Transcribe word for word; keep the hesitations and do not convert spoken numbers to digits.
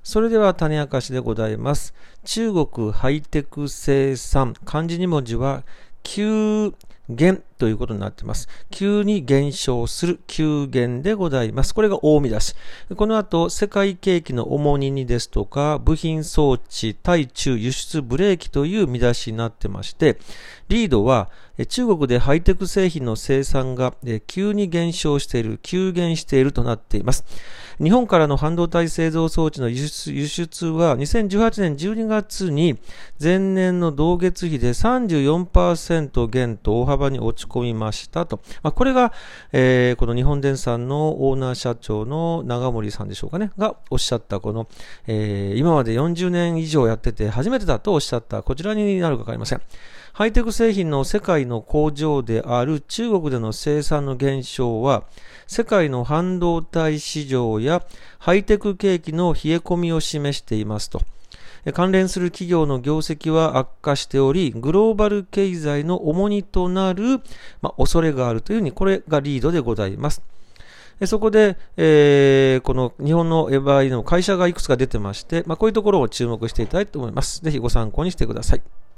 それでは種明かしでございます。中国ハイテク生産、漢字に文字は急減ということになっています。急に減少する急減でございます。これが大見出し。この後、世界景気の重荷にですとか、部品装置、対中輸出ブレーキという見出しになってまして、リードは中国でハイテク製品の生産が急に減少している、急減しているとなっています。日本からの半導体製造装置の輸出、輸出はにせんじゅうはちねんじゅうにがつに前年の同月比で さんじゅうよんパーセント 減と大幅に落ち込みましたと。まあ、これが、えー、この日本電産のオーナー社長の長森さんでしょうかね、がおっしゃったこの、えー、今までよんじゅうねん以上やってて初めてだとおっしゃったこちらになるかわかりません。ハイテク製品の世界の工場である中国での生産の減少は、世界の半導体市場やハイテク景気の冷え込みを示していますと。関連する企業の業績は悪化しており、グローバル経済の重荷となる、まあ、恐れがあるというふうに、これがリードでございます。そこで、えー、この日本の場合の会社がいくつか出てまして、まあ、こういうところを注目していただきたいと思います。ぜひご参考にしてください。